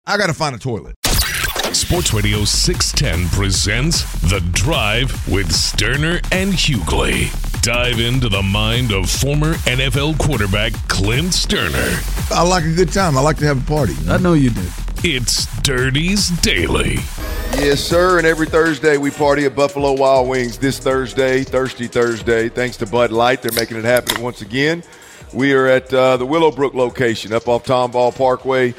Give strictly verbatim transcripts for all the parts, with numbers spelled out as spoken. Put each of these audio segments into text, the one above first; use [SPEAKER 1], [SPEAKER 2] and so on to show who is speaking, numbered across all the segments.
[SPEAKER 1] I got to find a toilet.
[SPEAKER 2] Sports Radio six ten presents The Drive with Sterner and Hughley. Dive into the mind of former N F L quarterback Clint Sterner.
[SPEAKER 1] I like a good time. I like to have a party.
[SPEAKER 3] I know you do.
[SPEAKER 2] It's Dirty's Daily.
[SPEAKER 4] Yes, sir. And every Thursday we party at Buffalo Wild Wings. This Thursday, Thirsty Thursday, thanks to Bud Light, they're making it happen once again. We are at uh, the Willowbrook location up off Tomball Parkway.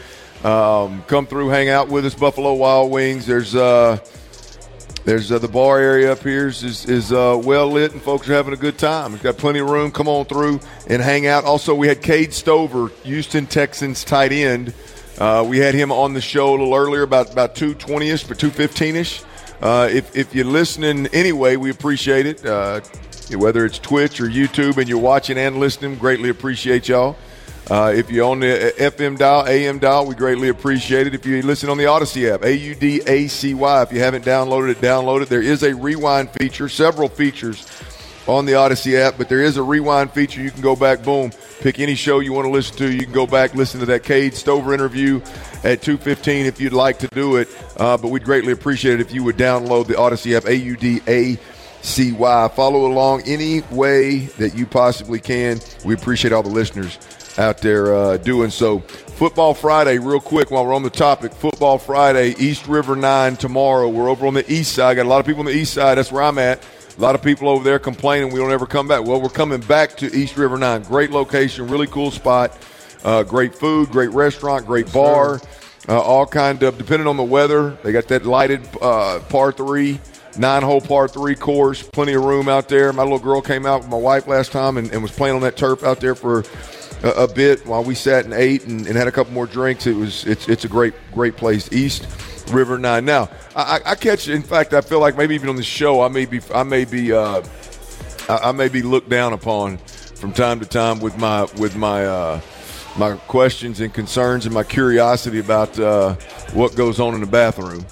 [SPEAKER 4] Um, come through, hang out with us, Buffalo Wild Wings. There's uh, there's uh, the bar area up here is is, is uh, well lit, and folks are having a good time. We've got plenty of room. Come on through and hang out. Also, we had Cade Stover, Houston Texans tight end. Uh, we had him on the show a little earlier, about about two twenty-ish, but two fifteen-ish. Uh, if if you're listening anyway, we appreciate it. Uh, whether it's Twitch or YouTube, and you're watching and listening, greatly appreciate y'all. Uh, if you're on the F M dial, A M dial, we greatly appreciate it. If you listen on the Odyssey app, A U D A C Y, if you haven't downloaded it, download it. There is a rewind feature, several features on the Odyssey app, but there is a rewind feature. You can go back, boom, pick any show you want to listen to. You can go back, listen to that Cade Stover interview at two fifteen if you'd like to do it. Uh, but we'd greatly appreciate it if you would download the Odyssey app, A U D A C Y. Follow along any way that you possibly can. We appreciate all the listeners out there uh, doing so. Football Friday, real quick while we're on the topic. Football Friday, East River nine tomorrow. We're over on the east side. Got a lot of people on the east side. That's where I'm at. A lot of people over there complaining we don't ever come back. Well, we're coming back to East River nine. Great location, really cool spot. Uh, great food, great restaurant, great bar. Uh, all kind of, depending on the weather, they got that lighted uh, par three, nine-hole par three course. Plenty of room out there. My little girl came out with my wife last time and, and was playing on that turf out there for a, a bit while we sat and ate and, and had a couple more drinks. It was it's it's a great great place. East River nine. Now, I, I catch. In fact, I feel like maybe even on the show, I may be, I may be, uh, I, I may be looked down upon from time to time with my, with my, uh, my questions and concerns and my curiosity about uh, what goes on in the bathroom.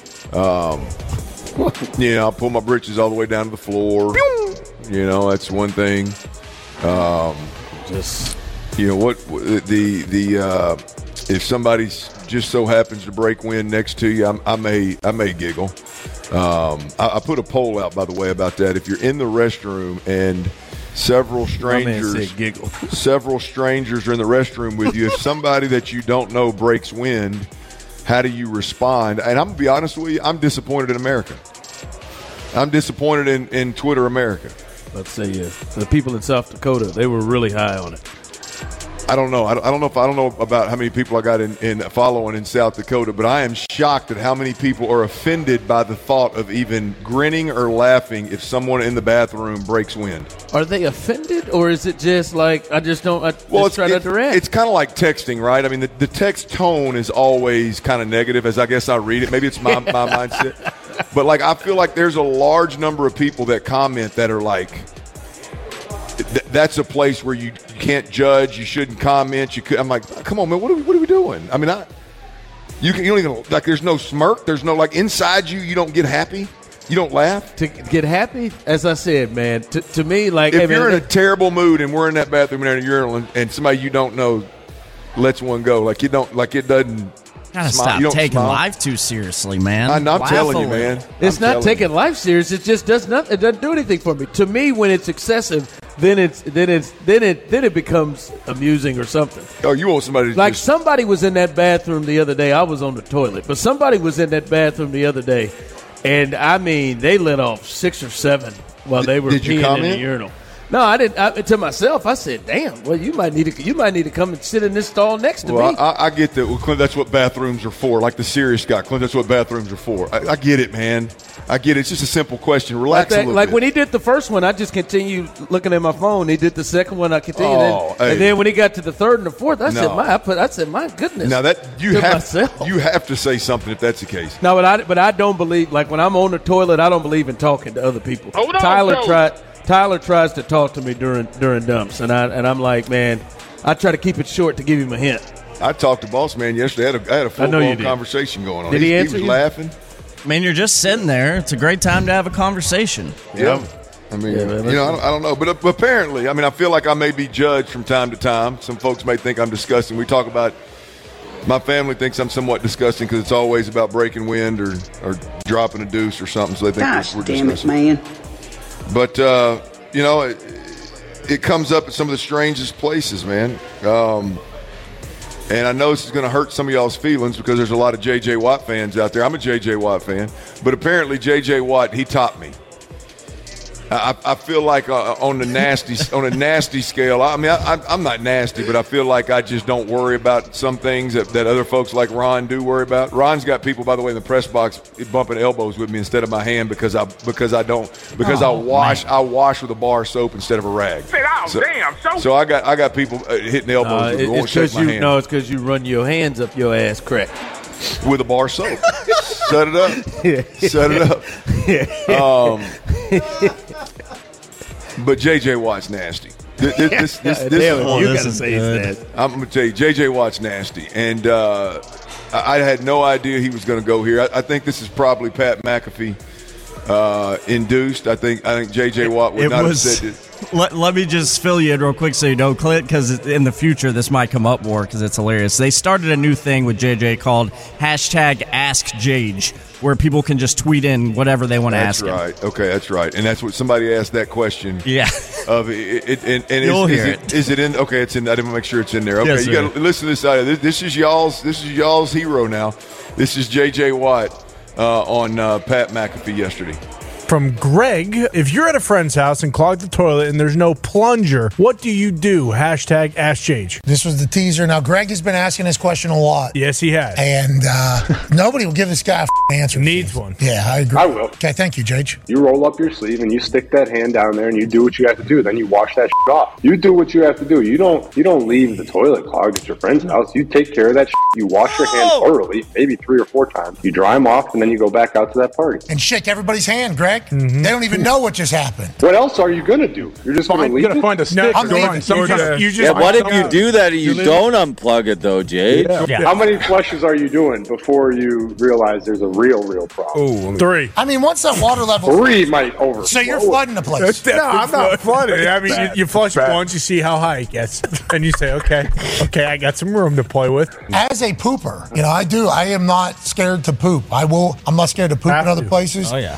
[SPEAKER 4] Um, you know, I pull my britches all the way down to the floor. You know, that's one thing. Um,
[SPEAKER 3] Just,
[SPEAKER 4] you know what the the uh, if somebody's just so happens to break wind next to you, I, I may I may giggle. Um, I, I put a poll out, by the way, about that. If you're in the restroom and several strangers
[SPEAKER 3] giggle.
[SPEAKER 4] several strangers are in the restroom with you, if somebody that you don't know breaks wind, how do you respond? And I'm gonna be honest with you, I'm disappointed in America. I'm disappointed in, in Twitter America.
[SPEAKER 3] Let's say yeah. The people in South Dakota, they were really high on it.
[SPEAKER 4] I don't know. I don't know if I don't know about how many people I got in, in following in South Dakota, but I am shocked at how many people are offended by the thought of even grinning or laughing if someone in the bathroom breaks wind.
[SPEAKER 3] Are they offended, or is it just like I just don't? I
[SPEAKER 4] Well,
[SPEAKER 3] just
[SPEAKER 4] it's,
[SPEAKER 3] try
[SPEAKER 4] it's,
[SPEAKER 3] to direct.
[SPEAKER 4] it's kind of like texting, right? I mean, the, the text tone is always kind of negative, as I guess I read it. Maybe it's my, my mindset, but like I feel like there's a large number of people that comment that are like, th- that's a place where you can't judge, you shouldn't comment. You could. I'm like, come on, man, what are we, what are we doing? I mean, I you can you don't even like. There's no smirk. There's no like inside you. You don't get happy. You don't laugh.
[SPEAKER 3] To get happy, as I said, man, to, to me, like
[SPEAKER 4] If
[SPEAKER 3] hey,
[SPEAKER 4] you're
[SPEAKER 3] man,
[SPEAKER 4] in a terrible mood and we're in that bathroom and at a urinal and, and somebody you don't know lets one go, like you don't, like it doesn't.
[SPEAKER 5] Gotta
[SPEAKER 4] smile.
[SPEAKER 5] stop
[SPEAKER 4] You don't
[SPEAKER 5] taking
[SPEAKER 4] smile.
[SPEAKER 5] life too seriously, man.
[SPEAKER 4] I, I'm
[SPEAKER 5] Laugh
[SPEAKER 4] telling
[SPEAKER 5] a
[SPEAKER 4] you,
[SPEAKER 5] little.
[SPEAKER 4] man.
[SPEAKER 3] it's
[SPEAKER 4] I'm
[SPEAKER 3] not
[SPEAKER 4] telling
[SPEAKER 3] taking
[SPEAKER 4] you.
[SPEAKER 3] life serious. It just does nothing. It doesn't do anything for me. To me, when it's excessive, then it's then it's then it then it becomes amusing or something.
[SPEAKER 4] Oh, you want somebody to
[SPEAKER 3] Like
[SPEAKER 4] just,
[SPEAKER 3] somebody was in that bathroom the other day. I was on the toilet, but somebody was in that bathroom the other day, and I mean, they let off six or seven while they were
[SPEAKER 4] Did you
[SPEAKER 3] peeing in
[SPEAKER 4] comment?
[SPEAKER 3] the urinal. No, I didn't. I, to myself, I said, "Damn, well, you might need to. You might need to come and sit in this stall next to
[SPEAKER 4] Well,
[SPEAKER 3] me."
[SPEAKER 4] I, I get that. Well, Clint, that's what bathrooms are for. Like the serious guy, Clint, that's what bathrooms are for. I, I get it, man. I get it. It's just a simple question.
[SPEAKER 3] like
[SPEAKER 4] Relax
[SPEAKER 3] that,
[SPEAKER 4] a little
[SPEAKER 3] like
[SPEAKER 4] bit.
[SPEAKER 3] when he did the first one, I just continued looking at my phone. He did the second one, I continued,
[SPEAKER 4] Oh,
[SPEAKER 3] and,
[SPEAKER 4] hey.
[SPEAKER 3] and then when he got to the third and the fourth, I said,
[SPEAKER 4] No.
[SPEAKER 3] "My," I put, I said, "My goodness."
[SPEAKER 4] now that you
[SPEAKER 3] to
[SPEAKER 4] have
[SPEAKER 3] myself.
[SPEAKER 4] you have to say something if that's the case.
[SPEAKER 3] No, but I but I don't believe like when I'm on the toilet, I don't believe in talking to other people.
[SPEAKER 6] Hold on,
[SPEAKER 3] Tyler
[SPEAKER 6] Joe.
[SPEAKER 3] tried. Tyler tries to talk to me during during dumps, and I and I'm like, man, I try to keep it short to give him a hint.
[SPEAKER 4] I talked to Boss Man yesterday. I had a, I had a
[SPEAKER 3] I know you
[SPEAKER 4] full-blown
[SPEAKER 3] did.
[SPEAKER 4] conversation going on.
[SPEAKER 3] Did he answer
[SPEAKER 4] was
[SPEAKER 3] you?
[SPEAKER 4] laughing.
[SPEAKER 5] I mean, you're just sitting there. It's a great time to have a conversation.
[SPEAKER 4] Yeah. I mean,
[SPEAKER 3] Yeah, man,
[SPEAKER 4] you know, I don't, I don't know. But uh, apparently, I mean, I feel like I may be judged from time to time. Some folks may think I'm disgusting. We talk about My family thinks I'm somewhat disgusting because it's always about breaking wind or, or dropping a deuce or something, so they think
[SPEAKER 6] Gosh,
[SPEAKER 4] we're, we're
[SPEAKER 6] damn
[SPEAKER 4] disgusting.
[SPEAKER 6] it, man.
[SPEAKER 4] But, uh, you know, it, it comes up at some of the strangest places, man. Um, and I know this is going to hurt some of y'all's feelings because there's a lot of J J. Watt fans out there. I'm a J J. Watt fan. But apparently J J. Watt, he topped me. I, I feel like uh, on the nasty on a nasty scale. I mean, I, I'm not nasty, but I feel like I just don't worry about some things that, that other folks like Ron do worry about. Ron's got people, by the way, in the press box bumping elbows with me instead of my hand because I because I don't because oh, I wash man. I wash with a bar of soap instead of a rag.
[SPEAKER 7] Oh,
[SPEAKER 4] so,
[SPEAKER 7] damn! So,
[SPEAKER 4] so I got I got people uh, hitting elbows.
[SPEAKER 3] Uh,
[SPEAKER 4] with
[SPEAKER 3] it, it's because you no, it's because you run your hands up your ass crack
[SPEAKER 4] with a bar of soap. Set it up. Set it up. Um. But J J. Watt's nasty. This, this, this, this, this
[SPEAKER 3] Damn,
[SPEAKER 4] is,
[SPEAKER 3] you
[SPEAKER 4] this
[SPEAKER 3] gotta
[SPEAKER 4] is
[SPEAKER 3] say it's nasty.
[SPEAKER 4] I'm going to tell you, J J. Watt's nasty. And uh, I, I had no idea he was going to go here. I, I think this is probably Pat McAfee uh, induced. I think I think J J. Watt would
[SPEAKER 5] it
[SPEAKER 4] not
[SPEAKER 5] was,
[SPEAKER 4] have said it.
[SPEAKER 5] Let, let me just fill you in real quick so you know, Clint, because in the future this might come up more because it's hilarious. They started a new thing with J J called hashtag Ask Jage, where people can just tweet in whatever they want to ask
[SPEAKER 4] That's
[SPEAKER 5] him.
[SPEAKER 4] right. Okay, that's right. And that's what somebody asked that question.
[SPEAKER 5] Yeah.
[SPEAKER 4] Of it, it, and, and
[SPEAKER 5] You'll
[SPEAKER 4] is,
[SPEAKER 5] hear
[SPEAKER 4] is it,
[SPEAKER 5] it.
[SPEAKER 4] is it in? Okay, it's in. I didn't make sure it's in there. Okay,
[SPEAKER 5] Yes,
[SPEAKER 4] you got to listen to this. Out. This, this is y'all's. This is y'all's hero now. This is J J. Watt uh, on uh, Pat McAfee yesterday.
[SPEAKER 8] From Greg, if you're at a friend's house and clog the toilet and there's no plunger, what do you do? Hashtag AskJage.
[SPEAKER 9] This was the teaser. Now, Greg has been asking this question a lot.
[SPEAKER 8] Yes, he has.
[SPEAKER 9] And uh, nobody will give this guy a f***ing answer.
[SPEAKER 8] Needs one.
[SPEAKER 9] Yeah, I agree.
[SPEAKER 7] I will.
[SPEAKER 9] Okay, thank you, Jage.
[SPEAKER 7] You roll up your sleeve and you stick that hand down there and you do what you have to do. Then you wash that shit off. You do what you have to do. You don't you don't leave the toilet clogged at your friend's house. You take care of that shit. You wash your hands thoroughly, maybe three or four times. You dry them off and then you go back out to that party.
[SPEAKER 9] And shake everybody's hand, Greg. Mm-hmm. They don't even know what just happened.
[SPEAKER 7] What else are you going to do? You're just going to leave
[SPEAKER 10] You're going
[SPEAKER 7] it?
[SPEAKER 10] to find a stick.
[SPEAKER 9] No, I'm
[SPEAKER 10] or
[SPEAKER 9] leaving.
[SPEAKER 10] some
[SPEAKER 9] You
[SPEAKER 10] kind
[SPEAKER 9] just-
[SPEAKER 10] of-
[SPEAKER 9] you just-
[SPEAKER 11] Yeah, what if
[SPEAKER 9] Yeah.
[SPEAKER 11] you do that and you don't unplug it, though, Jade?
[SPEAKER 10] Yeah.
[SPEAKER 5] Yeah.
[SPEAKER 7] How many flushes are you doing before you realize there's a real, real problem?
[SPEAKER 10] Oh,
[SPEAKER 8] Three.
[SPEAKER 9] I mean, once that water level...
[SPEAKER 7] Three might overflow.
[SPEAKER 9] So you're flooding the place.
[SPEAKER 8] No, I'm not flooding. I mean, you, you flush
[SPEAKER 10] Bad.
[SPEAKER 8] once, you see how high it gets, and you say, okay, okay, I got some room to play with.
[SPEAKER 9] As a pooper, you know, I do. I am not scared to poop. I will. I'm not scared to poop
[SPEAKER 8] Have
[SPEAKER 9] in other
[SPEAKER 8] to.
[SPEAKER 9] places.
[SPEAKER 5] Oh, yeah.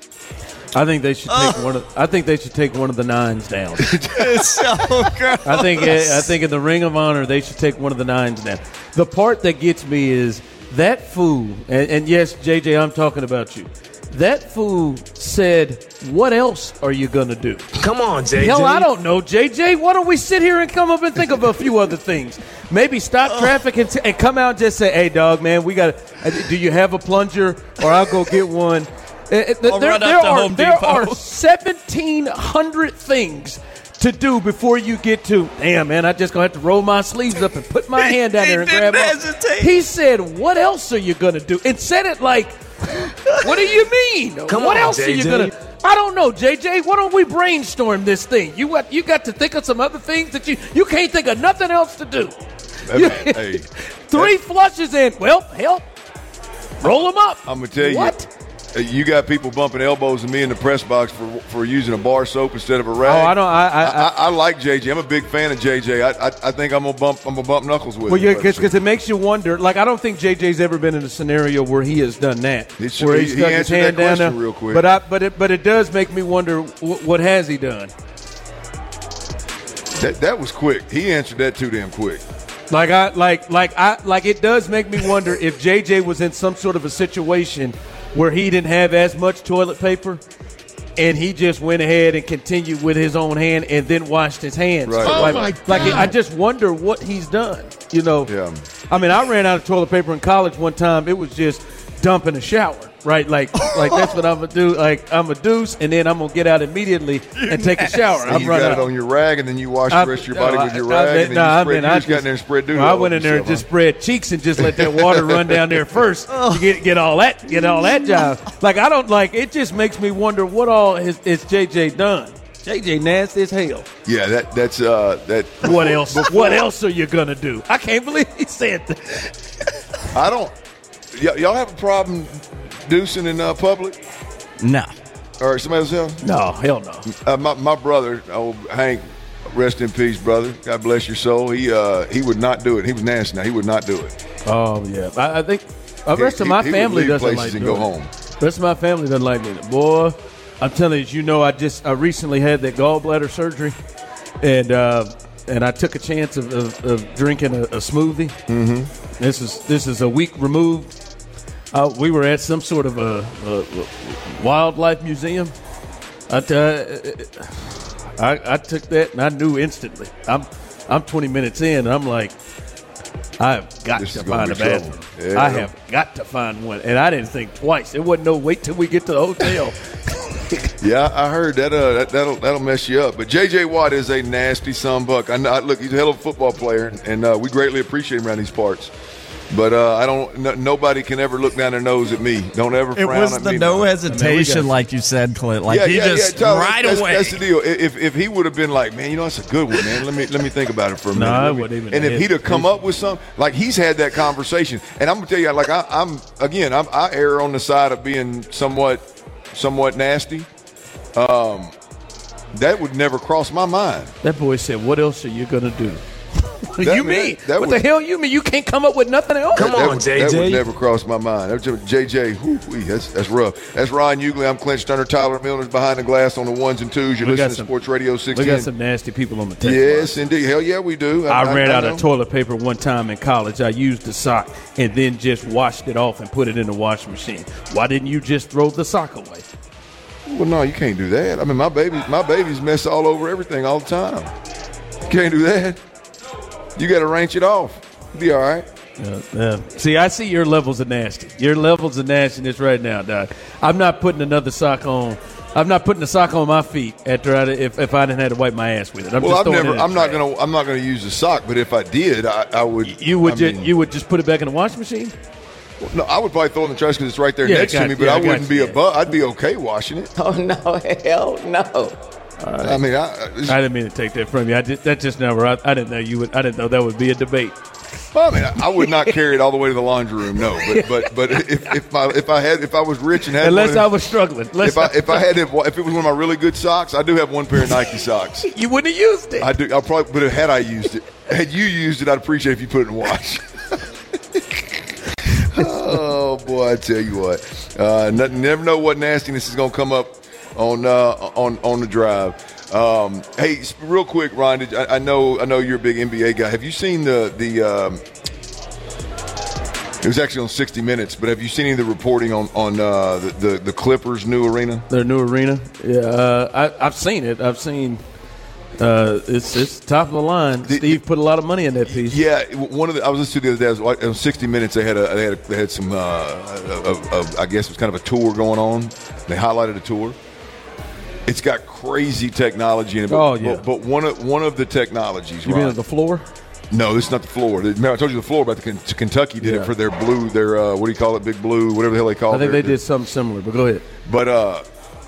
[SPEAKER 3] I think they should take one of. I think they should take one of the nines down.
[SPEAKER 5] It's so gross.
[SPEAKER 3] I think. I think in the Ring of Honor they should take one of the nines down. The part that gets me is that fool. And, and yes, J J, I'm talking about you. That fool said, "What else are you gonna do?"
[SPEAKER 10] come on, J J.
[SPEAKER 3] Hell, I don't know, J J. Why don't we sit here and come up and think of a few other things? Maybe stop traffic and, t- and come out and just say, "Hey, dog, man, we got. Do you have a plunger? Or I'll go get one." Uh, there
[SPEAKER 5] I'll run up
[SPEAKER 3] there
[SPEAKER 5] to
[SPEAKER 3] are
[SPEAKER 5] Home
[SPEAKER 3] there
[SPEAKER 5] Depot.
[SPEAKER 3] are seventeen hundred things to do before you get to. Damn, man, I just gonna have to roll my sleeves up and put my hand down
[SPEAKER 5] He
[SPEAKER 3] there and
[SPEAKER 5] didn't
[SPEAKER 3] grab it.
[SPEAKER 5] hesitate.
[SPEAKER 3] He said, "What else are you gonna do?" And said it like, "What do you mean?
[SPEAKER 10] Come
[SPEAKER 3] what
[SPEAKER 10] on,
[SPEAKER 3] else are you
[SPEAKER 10] J J.
[SPEAKER 3] gonna?" I don't know, J J. Why don't we brainstorm this thing? You got you got to think of some other things that you you can't think of nothing else to do.
[SPEAKER 4] That- hey,
[SPEAKER 3] Three flushes in. Well, hell, roll them up.
[SPEAKER 4] I'm gonna tell you.
[SPEAKER 3] What?
[SPEAKER 4] uh, You got people bumping elbows at me in the press box for for using a bar soap instead of a rag.
[SPEAKER 3] Oh, I don't. I, I,
[SPEAKER 4] I,
[SPEAKER 3] I,
[SPEAKER 4] I like J J. I'm a big fan of J J. I I, I think I'm gonna bump I'm gonna bump knuckles with
[SPEAKER 3] well,
[SPEAKER 4] him.
[SPEAKER 3] yeah, because it makes you wonder. Like, I don't think J J's ever been in a scenario where he has done that,
[SPEAKER 4] He should-
[SPEAKER 3] where
[SPEAKER 4] he-
[SPEAKER 3] he's
[SPEAKER 4] he
[SPEAKER 3] stuck his
[SPEAKER 4] answered that
[SPEAKER 3] hand down
[SPEAKER 4] question
[SPEAKER 3] there.
[SPEAKER 4] real quick.
[SPEAKER 3] But I, but it, but it does make me wonder what, what has he done?
[SPEAKER 4] that that was quick. He answered that too damn quick.
[SPEAKER 3] Like I, like, like I, like it does make me wonder if J J was in some sort of a situation where he didn't have as much toilet paper, and he just went ahead and continued with his own hand and then washed his hands.
[SPEAKER 4] Right.
[SPEAKER 3] So,
[SPEAKER 4] Oh
[SPEAKER 3] like,
[SPEAKER 4] my
[SPEAKER 3] like I just wonder what he's done. You know,
[SPEAKER 4] Yeah.
[SPEAKER 3] I mean, I ran out of toilet paper in college one time. It was just dump in a shower, right? Like, like that's what I'm gonna do. Like, I'm a deuce, and then I'm gonna get out immediately and take a shower.
[SPEAKER 4] And
[SPEAKER 3] I'm
[SPEAKER 4] you
[SPEAKER 3] running
[SPEAKER 4] got it
[SPEAKER 3] out.
[SPEAKER 4] on your rag, and then you wash the
[SPEAKER 3] I-
[SPEAKER 4] rest of your body
[SPEAKER 3] no,
[SPEAKER 4] with your
[SPEAKER 3] I- I
[SPEAKER 4] rag,
[SPEAKER 3] mean,
[SPEAKER 4] and then
[SPEAKER 3] no,
[SPEAKER 4] you,
[SPEAKER 3] I
[SPEAKER 4] spread,
[SPEAKER 3] mean,
[SPEAKER 4] you
[SPEAKER 3] I
[SPEAKER 4] just got in
[SPEAKER 3] just-
[SPEAKER 4] there and spread doodle.
[SPEAKER 3] I
[SPEAKER 4] all
[SPEAKER 3] went
[SPEAKER 4] over
[SPEAKER 3] in there and
[SPEAKER 4] yourself,
[SPEAKER 3] just spread cheeks and just let that water run down there first. You get get all that get all that job. Like, I don't like it. Just makes me wonder what all is, is J J done. J J nasty as hell.
[SPEAKER 4] huh? Yeah, that that's uh that.
[SPEAKER 3] What else? What else are you gonna do? I can't believe he said that.
[SPEAKER 4] I don't. Y- y'all have a problem deucing in uh, public,
[SPEAKER 5] No.
[SPEAKER 4] or somebody else?
[SPEAKER 3] No, hell no.
[SPEAKER 4] Uh, my my brother, old Hank, rest in peace, brother. God bless your soul. He uh he would not do it. He was nasty. Now he would not do it.
[SPEAKER 3] Oh yeah, I, I think the rest
[SPEAKER 4] He-
[SPEAKER 3] of my
[SPEAKER 4] he would
[SPEAKER 3] family
[SPEAKER 4] leave
[SPEAKER 3] doesn't
[SPEAKER 4] places
[SPEAKER 3] like
[SPEAKER 4] and go
[SPEAKER 3] doing it.
[SPEAKER 4] home.
[SPEAKER 3] The rest of my family doesn't like it. Boy, I'm telling you, as you know, I just I recently had that gallbladder surgery, and uh, and I took a chance of, of, of drinking a, a smoothie. Mm-hmm. This is this is a week removed. Uh, we were at some sort of a, a, a wildlife museum. I, uh, I, I took that and I knew instantly. I'm I'm twenty minutes in and I'm like, I've got
[SPEAKER 4] This
[SPEAKER 3] to
[SPEAKER 4] is gonna
[SPEAKER 3] find a
[SPEAKER 4] be trouble.
[SPEAKER 3] bathroom.
[SPEAKER 4] Yeah.
[SPEAKER 3] I have got to find one, and I didn't think twice. It wasn't no wait till we get to the hotel.
[SPEAKER 4] Yeah, I heard that, uh, that that'll that'll mess you up. But J J. Watt is a nasty sunbuck. I know. I, look, he's a hell of a football player, and uh, we greatly appreciate him around these parts. But uh, I don't. No, nobody can ever look down their nose at me. Don't ever
[SPEAKER 5] It
[SPEAKER 4] frown
[SPEAKER 5] was
[SPEAKER 4] at
[SPEAKER 5] the
[SPEAKER 4] me.
[SPEAKER 5] no
[SPEAKER 4] man.
[SPEAKER 5] hesitation,
[SPEAKER 3] I mean,
[SPEAKER 5] like you said, Clint. Like
[SPEAKER 4] yeah,
[SPEAKER 5] he
[SPEAKER 4] yeah,
[SPEAKER 5] just
[SPEAKER 4] yeah, Tyler,
[SPEAKER 5] right
[SPEAKER 4] that's,
[SPEAKER 5] away.
[SPEAKER 4] That's the deal. If if he would have been like, man, you know, that's a good one, man. Let me let me think about it for a minute.
[SPEAKER 3] No, I
[SPEAKER 4] Let me-
[SPEAKER 3] wouldn't even
[SPEAKER 4] and if
[SPEAKER 3] have
[SPEAKER 4] he'd have come
[SPEAKER 3] hesitation.
[SPEAKER 4] up with something, like he's had that conversation, and I'm gonna tell you, like I, I'm again, I'm, I err on the side of being somewhat somewhat nasty. Um, that would never cross my mind.
[SPEAKER 3] That boy said, "What else are you gonna do?"
[SPEAKER 4] That-
[SPEAKER 3] you
[SPEAKER 4] that-
[SPEAKER 3] mean?
[SPEAKER 4] that
[SPEAKER 3] what
[SPEAKER 4] would-
[SPEAKER 3] the hell you mean? You can't come up with nothing else?
[SPEAKER 6] Come
[SPEAKER 4] that,
[SPEAKER 6] on,
[SPEAKER 4] would,
[SPEAKER 6] J J.
[SPEAKER 4] That would never cross my mind. That was J J, whew, wee, that's, that's rough. That's Ryan Ugley. I'm Clint Sturner. Tyler Milner's behind the glass on the ones and twos. You're
[SPEAKER 3] We got
[SPEAKER 4] listening to
[SPEAKER 3] some-
[SPEAKER 4] Sports Radio
[SPEAKER 3] We
[SPEAKER 4] sixteen.
[SPEAKER 3] got some nasty people on the text.
[SPEAKER 4] Yes, indeed. Hell yeah, we do.
[SPEAKER 3] I, ran out
[SPEAKER 4] know.
[SPEAKER 3] of toilet paper one time in college. I used the sock and then just washed it off and put it in the washing machine. Why didn't you just throw the sock away?
[SPEAKER 4] Well, no, you can't do that. I mean, my baby, my babies mess all over everything all the time. You can't do that. You got to range it off. You'll be all right.
[SPEAKER 3] Uh, uh, see, I see your levels of nasty. Your levels of nastiness right now, Doc. I'm not putting another sock on. I'm not putting a sock on my feet after I, if if I didn't have to wipe my ass with it. I'm
[SPEAKER 4] Well,
[SPEAKER 3] just
[SPEAKER 4] I've
[SPEAKER 3] throwing
[SPEAKER 4] never.
[SPEAKER 3] it in
[SPEAKER 4] I'm
[SPEAKER 3] the
[SPEAKER 4] not
[SPEAKER 3] trash.
[SPEAKER 4] gonna. I'm not gonna use the sock. But if I did, I, I would.
[SPEAKER 3] You would
[SPEAKER 4] I
[SPEAKER 3] just
[SPEAKER 4] mean,
[SPEAKER 3] you would just put it back in the washing machine.
[SPEAKER 4] No, I would probably throw it in the trash because it's right there
[SPEAKER 3] Yeah,
[SPEAKER 4] next
[SPEAKER 3] I
[SPEAKER 4] to
[SPEAKER 3] got-
[SPEAKER 4] me. But
[SPEAKER 3] yeah,
[SPEAKER 4] I
[SPEAKER 3] I got
[SPEAKER 4] wouldn't be
[SPEAKER 3] you,
[SPEAKER 4] a
[SPEAKER 3] yeah.
[SPEAKER 4] bu- I'd be okay washing it.
[SPEAKER 11] Oh, no, hell no.
[SPEAKER 4] I mean, I, it's-
[SPEAKER 3] I didn't mean to take that from you. I did, that just never. I, I didn't know you would. I didn't know that would be a debate.
[SPEAKER 4] well, I mean, I, I would not carry it all the way to the laundry room. No, but but but if if I if I had if I was rich and had
[SPEAKER 3] Unless
[SPEAKER 4] one
[SPEAKER 3] I
[SPEAKER 4] of,
[SPEAKER 3] was struggling. Unless
[SPEAKER 4] if I if I had if, if it was one of my really good socks, I do have one pair of Nike socks.
[SPEAKER 3] you wouldn't have used it.
[SPEAKER 4] I do. I probably, but had I used it, had you used it, I'd appreciate if you put it in wash. Oh boy, I tell you what, uh, nothing, never know what nastiness is going to come up on uh, on on the drive. Um, hey, s- real quick, Ron, did, I, I know I know you're a big N B A guy. Have you seen the the? Um, it was actually on sixty minutes, but have you seen any of the reporting on on uh, the, the the Clippers' new arena?
[SPEAKER 3] Their new arena. Yeah, uh, I, I've seen it. I've seen. Uh, it's it's top of the line.
[SPEAKER 4] The-
[SPEAKER 3] Steve put a lot of money in that piece.
[SPEAKER 4] Yeah, one of the I was listening to the other day. I was watching, on sixty minutes. They had a they had a, they had some uh, a, a, a, I guess it was kind of a tour going on. They highlighted a tour. It's got crazy technology in it. But,
[SPEAKER 3] Oh, yeah.
[SPEAKER 4] But, but one of one of the technologies.
[SPEAKER 3] You
[SPEAKER 4] Ron-
[SPEAKER 3] mean on the floor?
[SPEAKER 4] No, this is not the floor. Remember, I told you the floor, but the Ken- Kentucky did
[SPEAKER 3] Yeah.
[SPEAKER 4] it for their blue. Their uh, what do you call it? Big blue, whatever the hell they call it.
[SPEAKER 3] I think
[SPEAKER 4] their-
[SPEAKER 3] they did something similar. But go ahead.
[SPEAKER 4] But uh,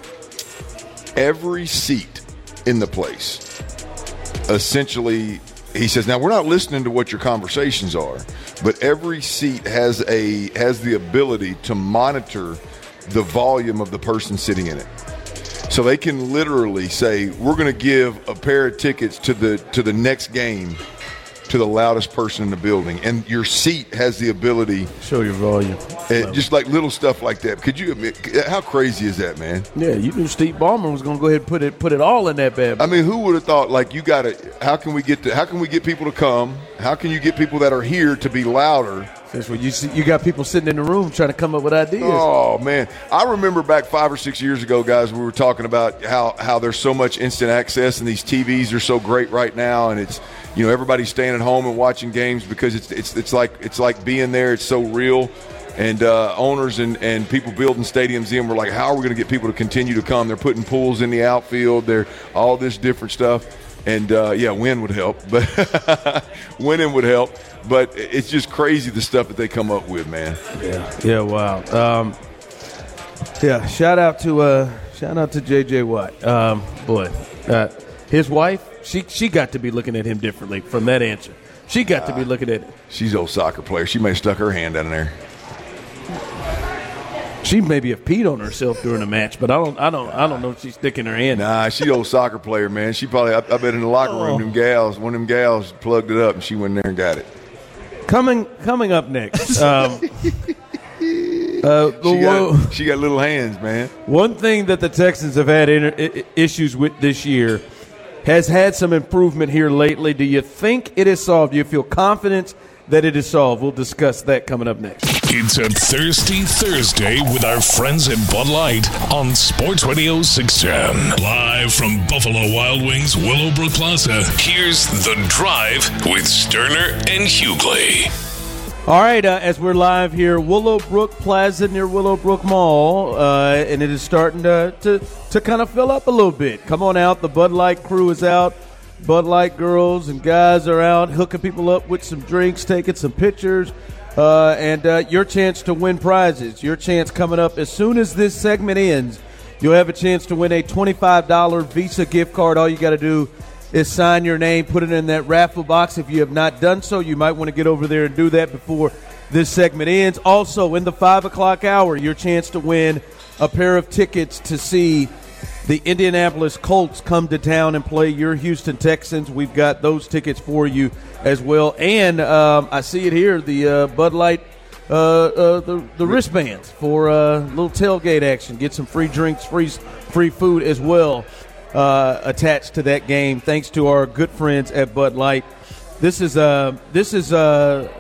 [SPEAKER 4] every seat in the place, essentially, he says, now we're not listening to what your conversations are, but every seat has a has the ability to monitor the volume of the person sitting in it. So they can literally say, we're going to give a pair of tickets to the to the next game to the loudest person in the building, and your seat has the ability.
[SPEAKER 3] Show your volume.
[SPEAKER 4] And just like little stuff like that. Could you admit, how crazy is that, man?
[SPEAKER 3] Yeah, you knew Steve Ballmer was going to go ahead and put it put it all in that bad boy.
[SPEAKER 4] I mean, who would have thought, like, you got to, how can we get to, how can we get people to come? How can you get people that are here to be louder?
[SPEAKER 3] That's what you see. You got people sitting in the room trying to come up with ideas.
[SPEAKER 4] Oh, man. I remember back five or six years ago, guys, we were talking about how, how there's so much instant access and these T Vs are so great right now. And it's, you know, everybody's staying at home and watching games because it's, it's, it's like, it's like being there. It's so real. And uh, owners and, and people building stadiums in were like, how are we going to get people to continue to come? They're putting pools in the outfield. They're all this different stuff. And, uh, yeah, win would help. But winning would help. But it's just crazy the stuff that they come up with, man.
[SPEAKER 3] Yeah, yeah, wow. Um, yeah, shout out to uh, shout out to J J Watt. Um, boy, uh, his wife, she she got to be looking at him differently from that answer. She got to be looking at it.
[SPEAKER 4] She's an old soccer player. She may have stuck her hand down there.
[SPEAKER 3] She maybe have peed on herself during the match, but I don't, I don't, I don't know if she's sticking her hand.
[SPEAKER 4] Nah, she old soccer player, man. She probably, I, I bet in the locker room, them gals, one of them gals plugged it up, and she went in there and got it.
[SPEAKER 3] Coming coming up next. Um, uh,
[SPEAKER 4] She
[SPEAKER 3] the wo-
[SPEAKER 4] got, she got little hands, man.
[SPEAKER 3] One thing that the Texans have had inter- I- issues with this year has had some improvement here lately. Do you think it is solved? Do you feel confident that it is solved? We'll discuss that coming up next.
[SPEAKER 2] It's a Thirsty Thursday with our friends at Bud Light on Sports Radio six ten. Live from Buffalo Wild Wings Willowbrook Plaza, here's The Drive with Sterner and Hughley.
[SPEAKER 3] All right, uh, as we're live here, Willowbrook Plaza near Willowbrook Mall, uh, and it is starting to, to, to kind of fill up a little bit. Come on out. The Bud Light crew is out. Bud Light girls and guys are out hooking people up with some drinks, taking some pictures, uh, and uh, your chance to win prizes. Your chance coming up as soon as this segment ends. You'll have a chance to win a twenty-five dollars Visa gift card. All you got to do is sign your name, put it in that raffle box. If you have not done so, you might want to get over there and do that before this segment ends. Also, in the five o'clock hour, your chance to win a pair of tickets to see the Indianapolis Colts come to town and play your Houston Texans. We've got those tickets for you as well. And um, I see it here, the uh, Bud Light, uh, uh, the, the wristbands for a uh, little tailgate action. Get some free drinks, free, free food as well. Uh, attached to that game, thanks to our good friends at Bud Light. This is uh, this is uh,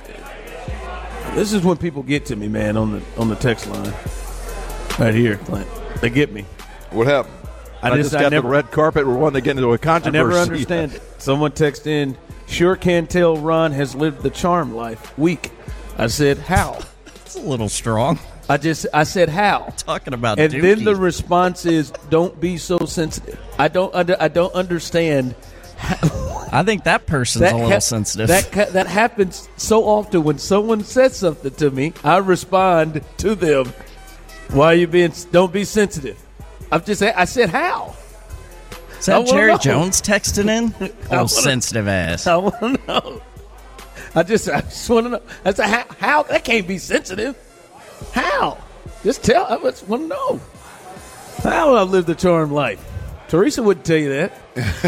[SPEAKER 3] this is when people get to me, man, on the on the text line right here, Clint. They get me.
[SPEAKER 4] What happened?
[SPEAKER 3] I,
[SPEAKER 6] I
[SPEAKER 3] just,
[SPEAKER 6] just
[SPEAKER 3] I
[SPEAKER 6] got
[SPEAKER 3] never,
[SPEAKER 6] the red carpet. We're wanting to get into a
[SPEAKER 3] I
[SPEAKER 6] controversy.
[SPEAKER 3] never understand it. Someone texted in, "Sure can tell Ron has lived the charm life." Weak. I said, "How?"
[SPEAKER 5] It's a little strong.
[SPEAKER 3] I just I said how.
[SPEAKER 5] Talking about
[SPEAKER 3] and
[SPEAKER 5] Dookie.
[SPEAKER 3] then the response is, "Don't be so sensitive." I don't under, I don't understand. How,
[SPEAKER 5] I think that person's
[SPEAKER 3] that
[SPEAKER 5] a little
[SPEAKER 3] ha-
[SPEAKER 5] sensitive.
[SPEAKER 3] That ca- that happens so often when someone says something to me. I respond to them. Why are you being? Don't be sensitive. I've just I said how.
[SPEAKER 5] Is that Jerry
[SPEAKER 3] know.
[SPEAKER 5] Jones texting in? Oh,
[SPEAKER 3] wanna,
[SPEAKER 5] sensitive ass.
[SPEAKER 3] I want to know. I just I just want to know. I said how, how that can't be sensitive. How? Just tell. I just want to know. How would I live the charmed life? Teresa wouldn't tell you that.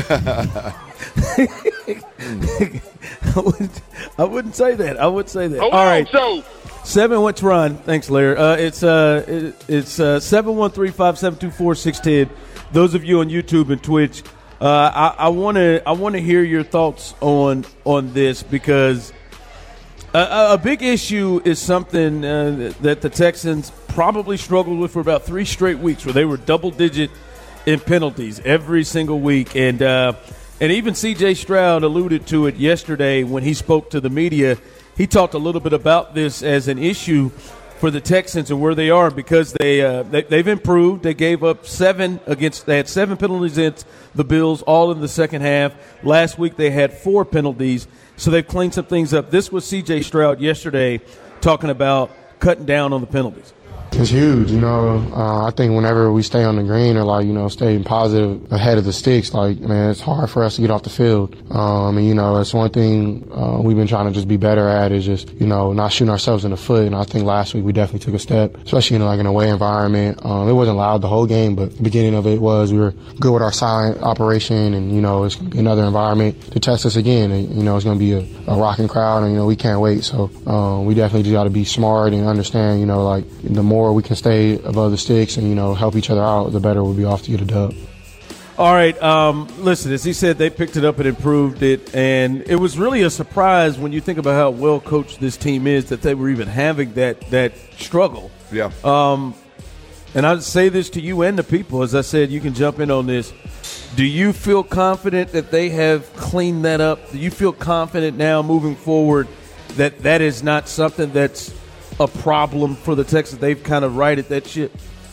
[SPEAKER 3] I, wouldn't, I wouldn't say that. I would say that.
[SPEAKER 10] Hold
[SPEAKER 3] All
[SPEAKER 10] on,
[SPEAKER 3] right.
[SPEAKER 10] so.
[SPEAKER 3] Seven. What's Ron? Thanks, Larry. Uh, it's uh, it, it's uh, seven one three five seven two four six ten. Those of you on YouTube and Twitch, uh, I want to I want to hear your thoughts on on this because. A, a big issue is something uh, that the Texans probably struggled with for about three straight weeks, where they were double-digit in penalties every single week, and uh, and even C J Stroud alluded to it yesterday when he spoke to the media. He talked a little bit about this as an issue for the Texans and where they are because they, uh, they they've improved. They gave up seven against. They had seven penalties against the Bills, all in the second half. Last week they had four penalties. So they've cleaned some things up. This was C J Stroud yesterday talking about cutting down on the penalties.
[SPEAKER 12] It's huge, you know. Uh, I think whenever we stay on the green or, like, you know, staying positive ahead of the sticks, like, man, it's hard for us to get off the field. Um, and, you know, that's one thing uh, we've been trying to just be better at is just, you know, not shooting ourselves in the foot. And I think last week we definitely took a step, especially in, like, an away environment. Um, it wasn't loud the whole game, but the beginning of it was. We were good with our silent operation, and, you know, it's going to be another environment to test us again. And, you know, it's going to be a, a rocking crowd, and, you know, we can't wait. So um, we definitely just got to be smart and understand, you know, like, the more we can stay above the sticks and, you know, help each other out, the better we'll be off to get a dub.
[SPEAKER 3] All right. Um, listen, as he said, they picked it up and improved it, and it was really a surprise when you think about how well coached this team is that they were even having that that struggle.
[SPEAKER 4] Yeah.
[SPEAKER 3] Um, and I say this to you and the people. As I said, you can jump in on this. Do you feel confident that they have cleaned that up? Do you feel confident now moving forward that that is not something that's a problem for the Texans? They've kind of righted that ship.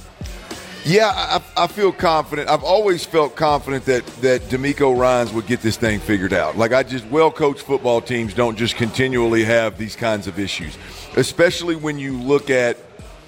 [SPEAKER 4] Yeah, I, I feel confident. I've always felt confident that that D'Amico Ryans would get this thing figured out. Like, I just well-coached football teams don't just continually have these kinds of issues, especially when you look at,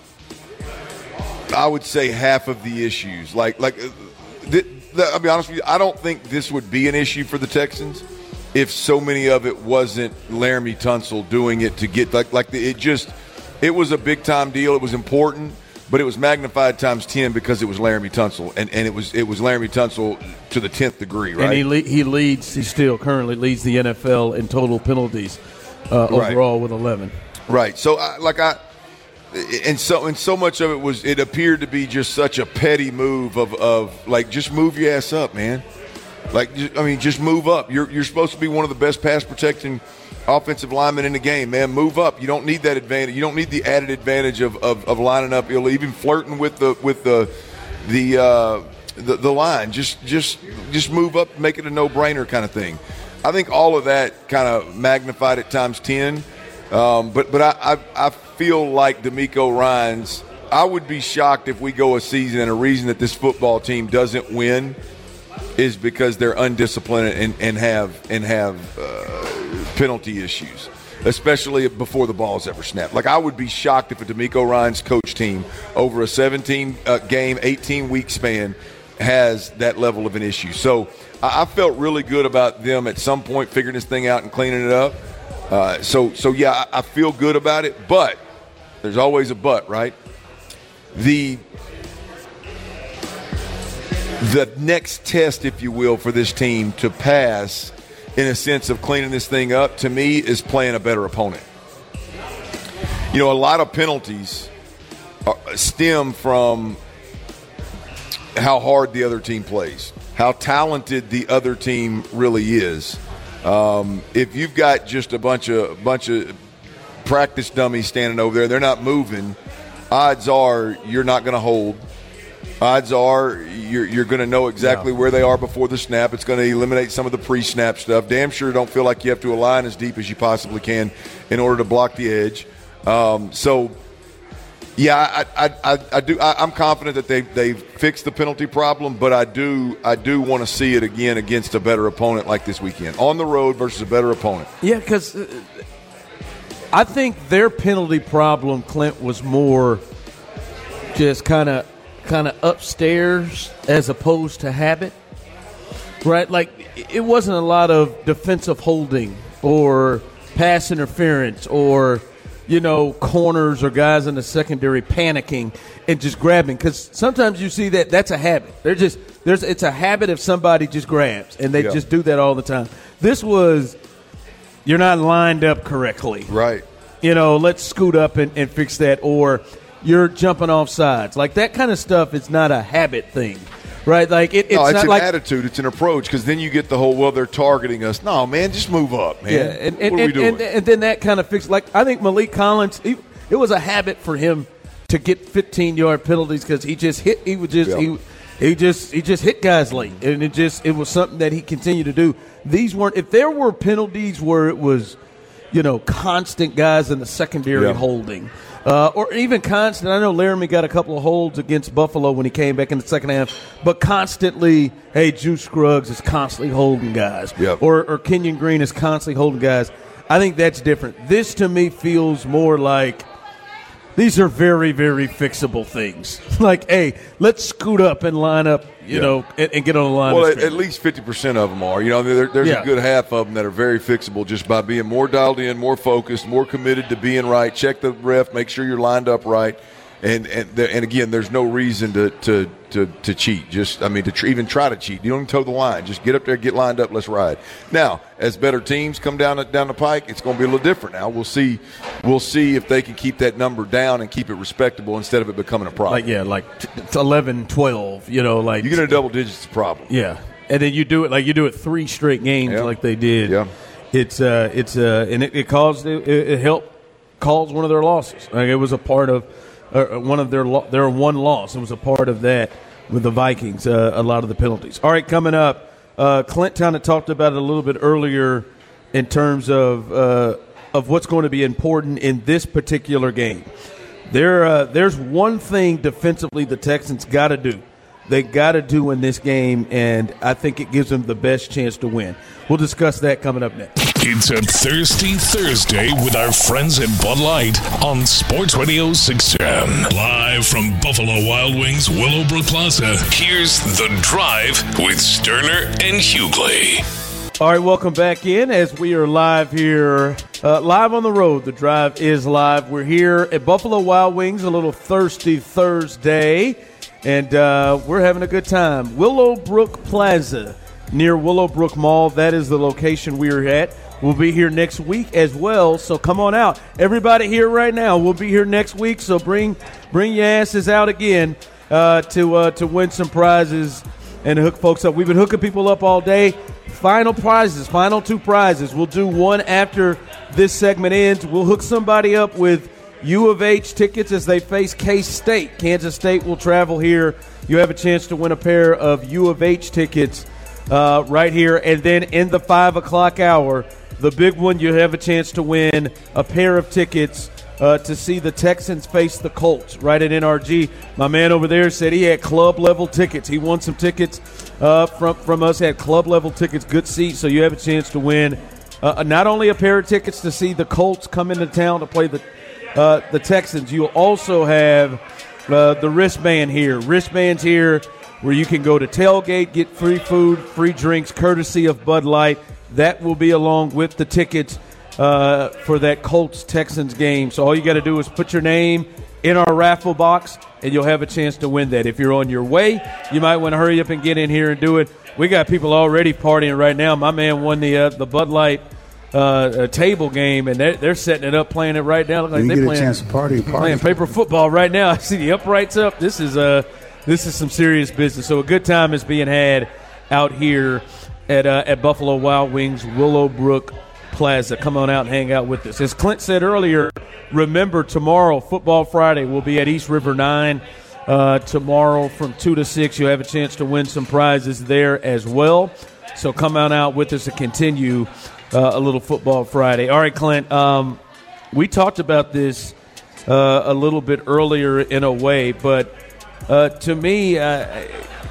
[SPEAKER 4] I would say, half of the issues. Like, like the, the, I'll be honest with you, I don't think this would be an issue for the Texans if so many of it wasn't Laramie Tunsil doing it to get like like the, it just it was a big time deal. It was important. But it was magnified times ten because it was Laramie Tunsil, and, and it was it was Laramie Tunsil to the tenth degree, right?
[SPEAKER 3] And he le- he leads. He still currently leads the N F L in total penalties. uh,
[SPEAKER 4] Right.
[SPEAKER 3] overall with eleven.
[SPEAKER 4] Right. So, I, like I, and so and so much of it was. It appeared to be just such a petty move of of like just move your ass up, man. Like I mean, just move up. You're you're supposed to be one of the best pass protecting offensive linemen in the game, man. Move up. You don't need that advantage. You don't need the added advantage of of, of lining up, even flirting with the with the the, uh, the the line. Just just just move up, make it a no brainer kind of thing. I think all of that kind of magnified it times ten. Um, but but I, I I feel like DeMeco Ryans. I would be shocked if we go a season and a reason that this football team doesn't win is because they're undisciplined and, and have and have uh, penalty issues, especially before the ball's ever snapped. Like I would be shocked if a DeMeco Ryans coach team over a seventeen uh, game, eighteen week span has that level of an issue. So I, I felt really good about them at some point figuring this thing out and cleaning it up. Uh, so, so yeah, I, I feel good about it, but there's always a but, right? The the next test, if you will, for this team to pass in a sense of cleaning this thing up, to me, is playing a better opponent. You know, a lot of penalties stem from how hard the other team plays, how talented the other team really is. Um, if you've got just a bunch of bunch of practice dummies standing over there, they're not moving, odds are you're not going to hold. Odds are you're, you're going to know exactly yeah. where they are before the snap. It's going to eliminate some of the pre-snap stuff. Damn sure don't feel like you have to align as deep as you possibly can in order to block the edge. Um, so, yeah, I, I, I, I do. I, I'm confident that they they've fixed the penalty problem, but I do I do want to see it again against a better opponent like this weekend on the road versus a better opponent.
[SPEAKER 3] Yeah, because I think their penalty problem, Clint, was more just kind of kind of upstairs as opposed to habit, right? Like it wasn't a lot of defensive holding or pass interference or, you know, corners or guys in the secondary panicking and just grabbing. Because sometimes you see that that's a habit. They're just there's it's a habit if somebody just grabs, and they yeah. just do that all the time. This was you're not lined up correctly,
[SPEAKER 4] right?
[SPEAKER 3] You know, let's scoot up and, and fix that, or you're jumping off sides. Like that kind of stuff is not a habit thing. Right, like it, it's,
[SPEAKER 4] no, it's
[SPEAKER 3] not
[SPEAKER 4] an
[SPEAKER 3] like,
[SPEAKER 4] attitude. It's an approach, because then you get the whole, well, they're targeting us. No, man, just move up, man.
[SPEAKER 3] Yeah, and, and,
[SPEAKER 4] what are we
[SPEAKER 3] and,
[SPEAKER 4] doing?
[SPEAKER 3] And, and then that kind of fixed. Like I think Malik Collins, he, it was a habit for him to get fifteen-yard penalties because he just hit. He would just yeah. he he just he just hit guys late, and it just it was something that he continued to do. These weren't. If there were penalties where it was, you know, constant guys in the secondary yeah. holding. Uh, or even constant. I know Laramie got a couple of holds against Buffalo when he came back in the second half, but constantly, hey, Juice Scruggs is constantly holding guys.
[SPEAKER 4] Yep.
[SPEAKER 3] Or, or Kenyon Green is constantly holding guys. I think that's different. This, to me, feels more like these are very, very fixable things. Like, hey, let's scoot up and line up, you yeah. know, and, and get on the line.
[SPEAKER 4] Well, at, at least fifty percent of them are. You know, there, there's yeah. a good half of them that are very fixable just by being more dialed in, more focused, more committed to being right. Check the ref, make sure you're lined up right. And and and again, there's no reason to to, to, to cheat. Just I mean, to tr- even try to cheat. You don't even toe the line. Just get up there, get lined up, let's ride. Now, as better teams come down the, down the pike, it's going to be a little different. Now we'll see we'll see if they can keep that number down and keep it respectable instead of it becoming a problem.
[SPEAKER 3] Like yeah, like t- eleven, twelve, You know, like
[SPEAKER 4] you get a double digits, it's a problem.
[SPEAKER 3] Yeah, and then you do it like you do it three straight games
[SPEAKER 4] yeah.
[SPEAKER 3] like they did.
[SPEAKER 4] Yeah,
[SPEAKER 3] it's uh, it's uh, and it, it caused it, it helped cause one of their losses. Like it was a part of. Uh, one of their lo- their one loss. It was a part of that with the Vikings, uh, a lot of the penalties. All right, coming up, uh, Clint kind of talked about it a little bit earlier in terms of uh, of what's going to be important in this particular game. There, uh, there's one thing defensively the Texans got to do. They got to do in this game, and I think it gives them the best chance to win. We'll discuss that coming up next.
[SPEAKER 2] It's a Thirsty Thursday with our friends at Bud Light on Sports Radio six ten. Live from Buffalo Wild Wings Willowbrook Plaza, here's The Drive with Sterner and Hughley.
[SPEAKER 3] All right, welcome back in as we are live here, uh, live on the road. The Drive is live. We're here at Buffalo Wild Wings, a little Thirsty Thursday, and uh, we're having a good time. Willowbrook Plaza near Willowbrook Mall. That is the location we are at. We'll be here next week as well, so come on out. Everybody here right now, we'll be here next week, so bring bring your asses out again uh, to uh, to win some prizes and hook folks up. We've been hooking people up all day. Final prizes, final two prizes. We'll do one after this segment ends. We'll hook somebody up with U of H tickets as they face K-State. Kansas State will travel here. You have a chance to win a pair of U of H tickets uh, right here. And then in the five o'clock hour, the big one, you have a chance to win a pair of tickets uh, to see the Texans face the Colts right at N R G. My man over there said he had club-level tickets. He won some tickets uh, from, from us, had club-level tickets, good seats, so you have a chance to win uh, not only a pair of tickets to see the Colts come into town to play the, uh, the Texans, you'll also have uh, the wristband here. Wristbands here where you can go to tailgate, get free food, free drinks, courtesy of Bud Light. That will be along with the tickets uh, for that Colts-Texans game. So all you got to do is put your name in our raffle box, and you'll have a chance to win that. If you're on your way, you might want to hurry up and get in here and do it. We got people already partying right now. My man won the uh, the Bud Light uh, table game, and they're, they're setting it up, playing it right now. Look like
[SPEAKER 6] you
[SPEAKER 3] they're
[SPEAKER 6] get
[SPEAKER 3] playing,
[SPEAKER 6] a chance to party, party.
[SPEAKER 3] playing paper football right now. I see the uprights up. This is uh, this is some serious business. So a good time is being had out here at uh, at Buffalo Wild Wings Willowbrook Plaza. Come on out and hang out with us. As Clint said earlier, remember tomorrow, Football Friday, we'll be at East River nine uh, tomorrow from two to six. You'll have a chance to win some prizes there as well. So come on out with us and continue uh, a little Football Friday. All right, Clint, um, we talked about this uh, a little bit earlier in a way, but uh, to me, uh,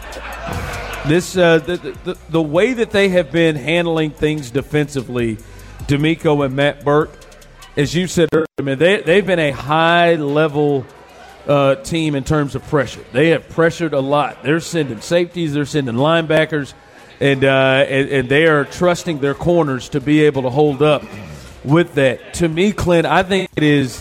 [SPEAKER 3] This uh, the, the the way that they have been handling things defensively, D'Amico and Matt Burke, as you said earlier, I mean, they they've been a high level uh, team in terms of pressure. They have pressured a lot. They're sending safeties, they're sending linebackers, and uh, and, and they are trusting their corners to be able to hold up with that. To me, Clint, I think it is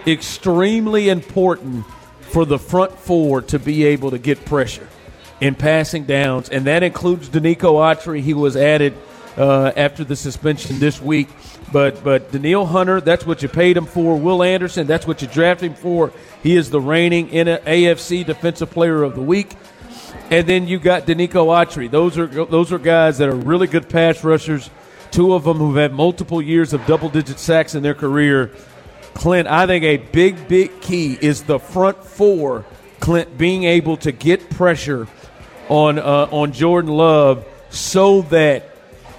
[SPEAKER 3] extremely important for the front four to be able to get pressure in passing downs, and that includes Danico Autry. He was added uh, after the suspension this week. But but Danielle Hunter, that's what you paid him for. Will Anderson, that's what you drafted him for. He is the reigning A F C Defensive Player of the Week. And then you got Danico Autry. Those are those are guys that are really good pass rushers, two of them who've had multiple years of double-digit sacks in their career. Clint, I think a big, big key is the front four, Clint, being able to get pressure on uh, on Jordan Love so that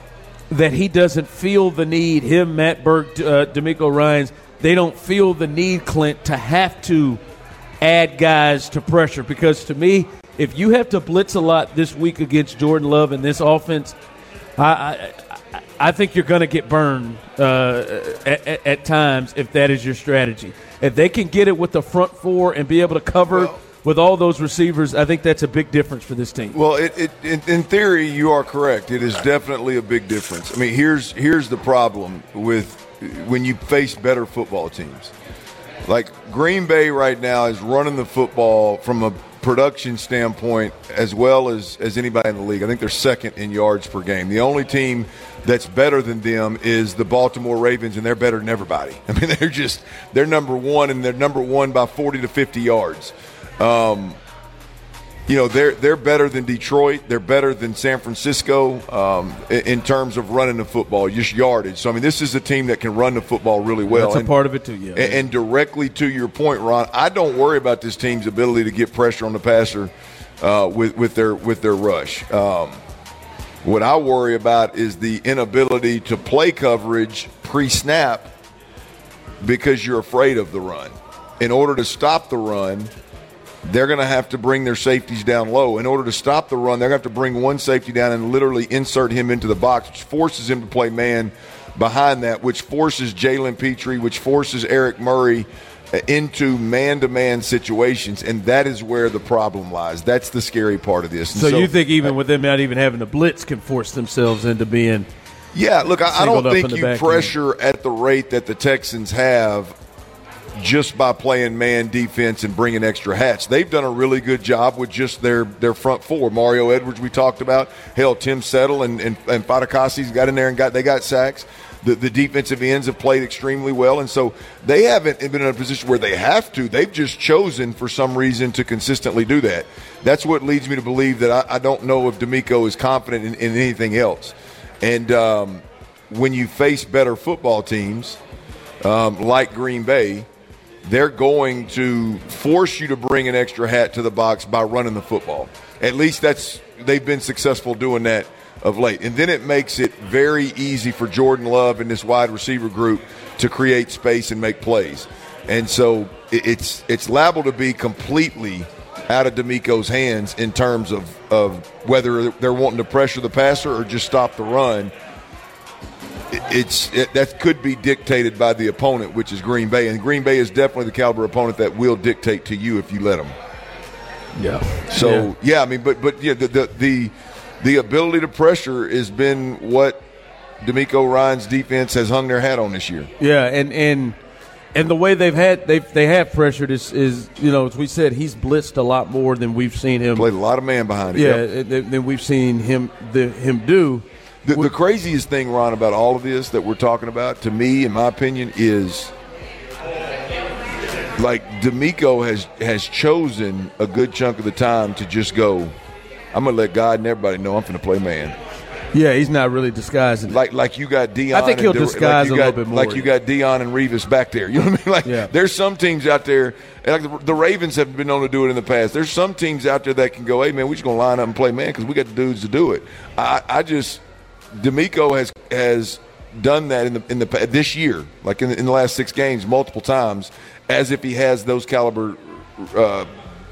[SPEAKER 3] that he doesn't feel the need, him, Matt Burke, uh, D'Amico Ryans, they don't feel the need, Clint, to have to add guys to pressure. Because to me, if you have to blitz a lot this week against Jordan Love in this offense, I I, I think you're going to get burned uh, at, at, at times if that is your strategy. If they can get it with the front four and be able to cover well, with all those receivers, I think that's a big difference for this team.
[SPEAKER 4] Well, it, it, in, in theory, you are correct. It is definitely a big difference. I mean, here's here's the problem with when you face better football teams. Like Green Bay right now is running the football from a production standpoint as well as, as anybody in the league. I think they're second in yards per game. The only team that's better than them is the Baltimore Ravens, and they're better than everybody. I mean, they're just – they're number one, and they're number one by forty to fifty yards. Um, you know, they're they're better than Detroit. They're better than San Francisco um, in, in terms of running the football, just yardage. So, I mean, this is a team that can run the football really well.
[SPEAKER 3] That's a
[SPEAKER 4] and,
[SPEAKER 3] part of it, too, yeah.
[SPEAKER 4] And, and directly to your point, Ron, I don't worry about this team's ability to get pressure on the passer uh, with, with, their, with their rush. Um, what I worry about is the inability to play coverage pre-snap because you're afraid of the run. In order to stop the run, they're going to have to bring their safeties down low. In order to stop the run, they're going to have to bring one safety down and literally insert him into the box, which forces him to play man behind that, which forces Jalen Petrie, which forces Eric Murray into man-to-man situations, and that is where the problem lies. That's the scary part of this. And
[SPEAKER 3] so, so you think even with them not even having a blitz can force themselves into being
[SPEAKER 4] Yeah, look, I, I don't think you pressure
[SPEAKER 3] end.
[SPEAKER 4] at the rate that the Texans have just by playing man defense and bringing extra hats. They've done a really good job with just their, their front four. Mario Edwards we talked about. Hell, Tim Settle and, and, and Fatukasi's got in there and got they got sacks. The, the defensive ends have played extremely well, and so they haven't been in a position where they have to. They've just chosen for some reason to consistently do that. That's what leads me to believe that I, I don't know if DeMeco is confident in, in anything else. And um, when you face better football teams um, like Green Bay, they're going to force you to bring an extra hat to the box by running the football. At least that's they've been successful doing that of late. And then it makes it very easy for Jordan Love and this wide receiver group to create space and make plays. And so it's it's liable to be completely out of DeMeco's hands in terms of, of whether they're wanting to pressure the passer or just stop the run. It's it, that could be dictated by the opponent, which is Green Bay. And Green Bay is definitely the caliber opponent that will dictate to you if you let them.
[SPEAKER 3] Yeah.
[SPEAKER 4] So,
[SPEAKER 3] yeah,
[SPEAKER 4] yeah I mean, but, but yeah, the the – the The ability to pressure has been what DeMeco Ryans' defense has hung their hat on this year.
[SPEAKER 3] Yeah, and and and the way they've had they they have pressured is is you know as we said, he's blitzed a lot more than we've seen him.
[SPEAKER 4] Played a lot of man behind it.
[SPEAKER 3] Yeah,
[SPEAKER 4] yep.
[SPEAKER 3] than, than we've seen him the, him do.
[SPEAKER 4] The, the craziest thing, Ron, about all of this that we're talking about, to me, in my opinion, is like DeMeco has has chosen a good chunk of the time to just go, I'm going to let God and everybody know I'm going to play man.
[SPEAKER 3] Yeah, he's not really disguising.
[SPEAKER 4] Like like you got Deion.
[SPEAKER 3] I think he'll
[SPEAKER 4] and
[SPEAKER 3] disguise
[SPEAKER 4] like
[SPEAKER 3] a
[SPEAKER 4] got,
[SPEAKER 3] little bit more.
[SPEAKER 4] Like you got Deion and Revis back there. You know what I mean? Like
[SPEAKER 3] yeah.
[SPEAKER 4] There's some teams out there, like the, the Ravens have been known to do it in the past. There's some teams out there that can go, hey, man, we're just going to line up and play man because we got the dudes to do it. I, I just – DeMeco has has done that in the in the this year, like in the, in the last six games multiple times, as if he has those caliber uh,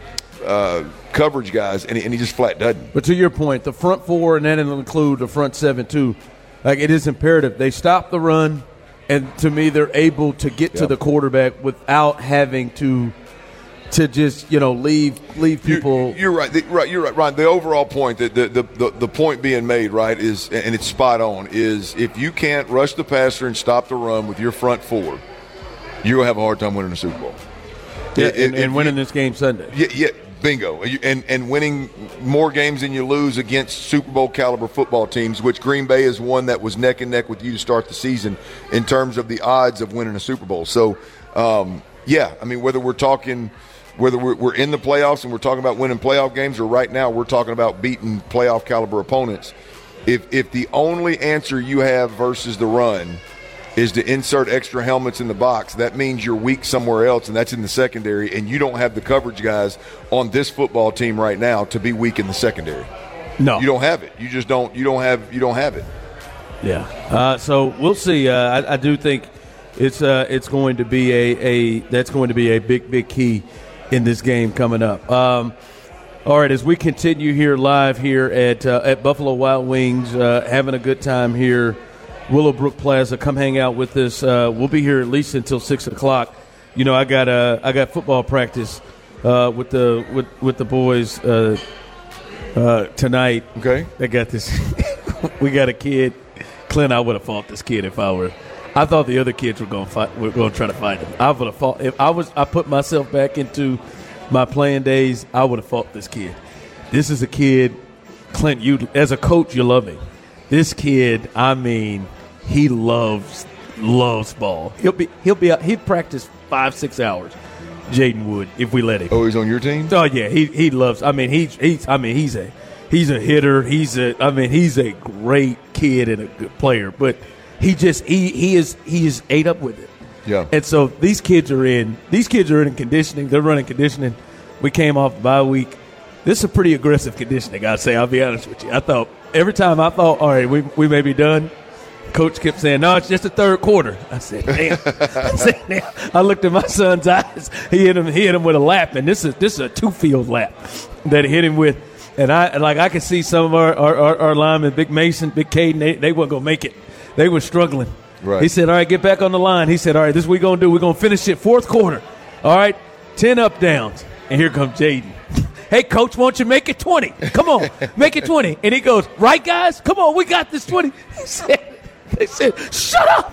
[SPEAKER 4] uh, coverage guys, and he, and he just flat doesn't.
[SPEAKER 3] But to your point, the front four, and then it'll include the front seven too, like it is imperative. They stop the run, and to me they're able to get yep. to the quarterback without having to to just, you know, leave leave people.
[SPEAKER 4] You're, you're right. The, right. You're right, Ryan. The overall point, that the, the, the, the point being made, right, is, and it's spot on, is if you can't rush the passer and stop the run with your front four, you're going to have a hard time winning the Super Bowl.
[SPEAKER 3] Yeah,
[SPEAKER 4] if,
[SPEAKER 3] and,
[SPEAKER 4] if
[SPEAKER 3] and winning
[SPEAKER 4] you,
[SPEAKER 3] this game Sunday.
[SPEAKER 4] Yeah, yeah, bingo. And, and winning more games than you lose against Super Bowl caliber football teams, which Green Bay is one that was neck and neck with you to start the season in terms of the odds of winning a Super Bowl. So, um, yeah, I mean, whether we're talking – whether we're in the playoffs and we're talking about winning playoff games, or right now we're talking about beating playoff caliber opponents, if if the only answer you have versus the run is to insert extra helmets in the box, that means you're weak somewhere else, and that's in the secondary, and you don't have the coverage guys on this football team right now to be weak in the secondary.
[SPEAKER 3] No,
[SPEAKER 4] you don't have it. You just don't. You don't have. You don't have it.
[SPEAKER 3] Yeah. Uh, so we'll see. Uh, I, I do think it's uh, it's going to be a, a that's going to be a big big key in this game coming up. Um, all right, as we continue here live here at uh, at Buffalo Wild Wings, uh, having a good time here, Willowbrook Plaza. Come hang out with us. Uh, we'll be here at least until six o'clock. You know, I got uh, I got football practice uh, with the with with the boys uh, uh, tonight.
[SPEAKER 4] Okay,
[SPEAKER 3] they got this. We got a kid, Clint. I would have fought this kid if I were. I thought the other kids were going to fight. Were going to try to fight him. I would have fought if I was. I put myself back into my playing days. I would have fought this kid. This is a kid, Clint. You as a coach, you love him. This kid, I mean, he loves loves ball. He'll be he'll be out. He'd practice five six hours. Jaden would if we let him.
[SPEAKER 4] Oh, he's on your team?
[SPEAKER 3] Oh yeah, he he loves. I mean, he's he's. I mean, he's a he's a hitter. He's a. I mean, he's a great kid and a good player, but. He just he he is he is ate up with it.
[SPEAKER 4] Yeah.
[SPEAKER 3] And so these kids are in these kids are in conditioning. They're running conditioning. We came off the bye week. This is a pretty aggressive conditioning, I'd say. I'll be honest with you. I thought every time I thought, all right, we we may be done. Coach kept saying, no, it's just the third quarter. I said, damn. I said, damn. I looked at my son's eyes. He hit him. He hit him with a lap, and this is this is a two field lap that he hit him with. And I like I could see some of our our, our, our linemen, Big Mason, Big Caden, they they weren't gonna make it. They were struggling.
[SPEAKER 4] Right.
[SPEAKER 3] He said, all right, get back on the line. He said, all right, this is what we're going to do. We're going to finish it fourth quarter. All right, ten up downs. And here comes Jaden. Hey, coach, won't you make it twenty? Come on, make it twenty. And he goes, right, guys? Come on, we got this twenty. He said, they said, shut up.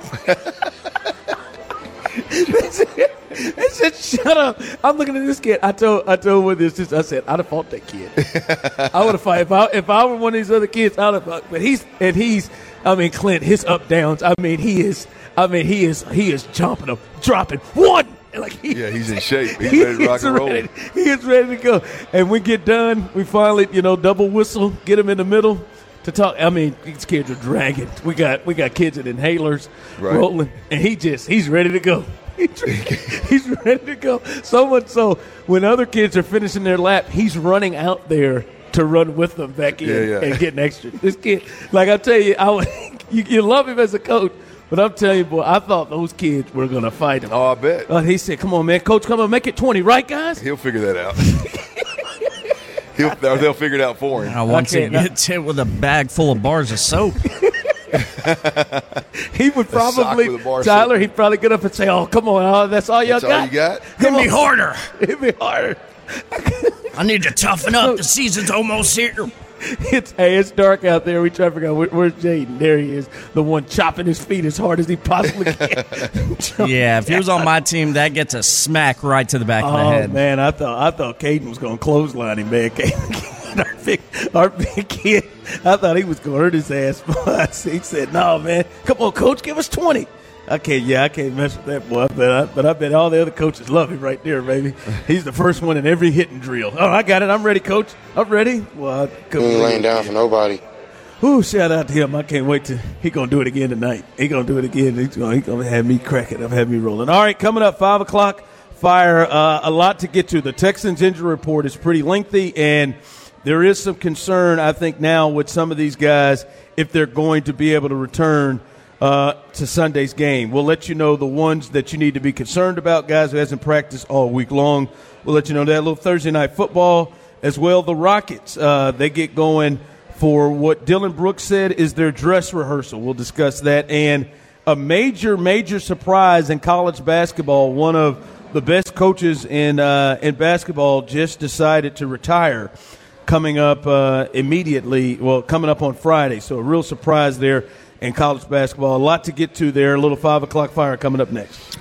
[SPEAKER 3] they, said, they said, shut up. I'm looking at this kid. I told I told him this. I said, I'd have fought that kid. I would have fought. If I, if I were one of these other kids, I would have fought. But he's, and he's, I mean, Clint, his up downs. I mean, he is. I mean, he is. He is jumping them, dropping one. Like he,
[SPEAKER 4] yeah, he's in shape. He's ready to rock and roll.
[SPEAKER 3] Ready, he is ready to go. And we get done. We finally, you know, double whistle, get him in the middle to talk. I mean, these kids are dragging. We got we got kids in inhalers
[SPEAKER 4] right.
[SPEAKER 3] rolling, and he just he's ready to go. He's ready to go. So much so, when other kids are finishing their lap, he's running out there to run with them back in
[SPEAKER 4] yeah, yeah.
[SPEAKER 3] and getting extra. This kid, like I tell you, I you, you love him as a coach, but I'm telling you, boy, I thought those kids were going to fight him.
[SPEAKER 4] Oh, I bet.
[SPEAKER 3] Uh, he said, "Come on, man, coach, come on, make it twenty, right, guys?"
[SPEAKER 4] He'll figure that out. He'll, they'll figure it out for him.
[SPEAKER 5] Now, once he gets hit with a bag full of bars of soap.
[SPEAKER 3] He would probably, Tyler, he'd probably get up and say, "Oh, come on, oh, that's all y'all
[SPEAKER 4] that's
[SPEAKER 3] got?
[SPEAKER 4] all you got?
[SPEAKER 5] Hit me harder.
[SPEAKER 3] Hit me harder.
[SPEAKER 5] I need to toughen up. The season's almost here."
[SPEAKER 3] It's hey, it's dark out there. We try to figure out where, where's Jaden. There he is, the one chopping his feet as hard as he possibly can.
[SPEAKER 5] Yeah, if he was on my team, that gets a smack right to the back
[SPEAKER 3] oh,
[SPEAKER 5] of the head.
[SPEAKER 3] Man, I thought I thought Caden was going to clothesline him, man. Caden, our big, our big kid, I thought he was going to hurt his ass. But he said, "No, man, come on, coach, give us twenty." I can't, yeah, I can't mess with that boy, but I, but I bet all the other coaches love him right there, baby. He's the first one in every hitting drill. Oh, I got it. I'm ready, coach. I'm ready. Well, I
[SPEAKER 12] he ain't laying down for nobody.
[SPEAKER 3] Ooh, shout out to him. I can't wait to – he going to do it again tonight. He going to do it again. He's going to have me cracking up, have me rolling. All right, coming up, five o'clock, Fire. Uh, a lot to get to. The Texans injury report is pretty lengthy, and there is some concern, I think, now with some of these guys if they're going to be able to return – Uh, to Sunday's game. We'll let you know the ones that you need to be concerned about, guys who hasn't practiced all week long. We'll let you know that. A little Thursday night football as well. The Rockets, uh, they get going for what Dylan Brooks said is their dress rehearsal. We'll discuss that. And a major, major surprise in college basketball. One of the best coaches in, uh, in basketball just decided to retire coming up uh, immediately. Well, coming up on Friday. So a real surprise there in college basketball. A lot to get to there. A little five o'clock Fire coming up next.